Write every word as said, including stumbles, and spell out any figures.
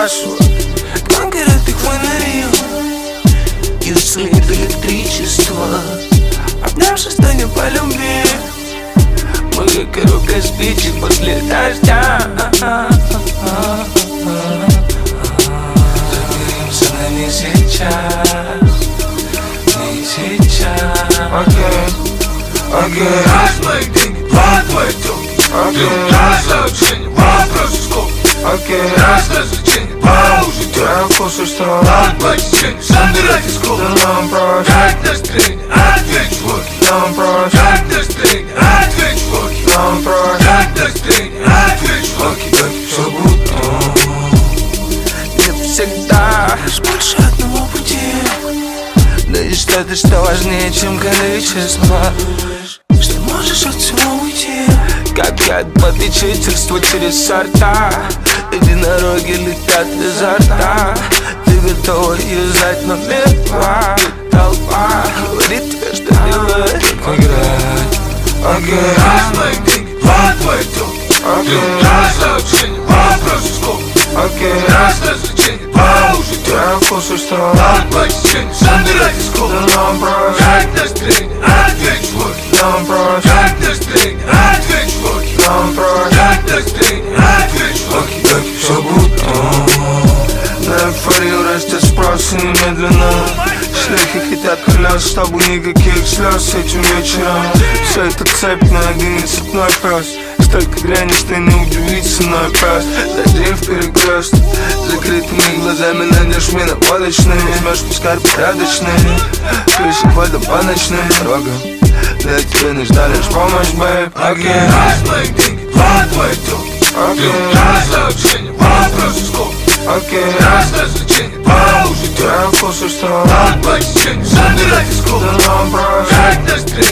спрашивают, конкретных фонарей. Если нет электричества, обнявшись, станем по любви. Мы как коробка спичек после дождя. Заберемся, но не сейчас, не сейчас. Окей, окей. Раз мои деньги, два твои тёлки. Раз сообщение, вопрос сколько. Окей. Раз развлечение, два уже тёлки. Я вкусно, что От посещения, собирайте сколько. нам проще, Как настроение, ответь чуваки. нам проще, Как настроение, ответь чуваки. нам проще. Как настроение, ответь чуваки. Все будет не всегда лишь больше одного пути. Да и что-то, что важнее, чем количество. Что можешь от всего уйти, как от попечительства через сорта. Единороги летят изо рта. Ты готова юзать номер два. Толпа говорит тебе, что делать. Играть, окей. Раз мои деньги, два твои тёлки. Раз сообщение, вопрос сколько. Окей. Раз развлечение, два уже тёлки. Я вкусно, что От посещения, собирайте сколько. нам проще, Как настроение, ответь чуваки. нам проще, Как настроение, ответь чуваки. нам проще. Как настроение, ответь чуваки. Все будет на эйфорию растет спрос и немедленно. Шлейки хотят колес, чтобы никаких слез этим вечером. Все это цепь на один и цепной пес. Столько дряни, что не удивиться, но пес. Зайди в перекрест, закрытыми глазами найдешь меня водочные. Возьмешь пускай порядочные, крыши водом по ночным дорогам. Для тебя нужна лишь помощь, бэйб. Окей. Раз мои деньги, два твои тёлки. Окей. Раз сообщение, вопрос сколько. Окей. Раз развлечение, два уже тёлки. Я вкусно, что От посещения, собирайте сколько. нам проще, Как настроение,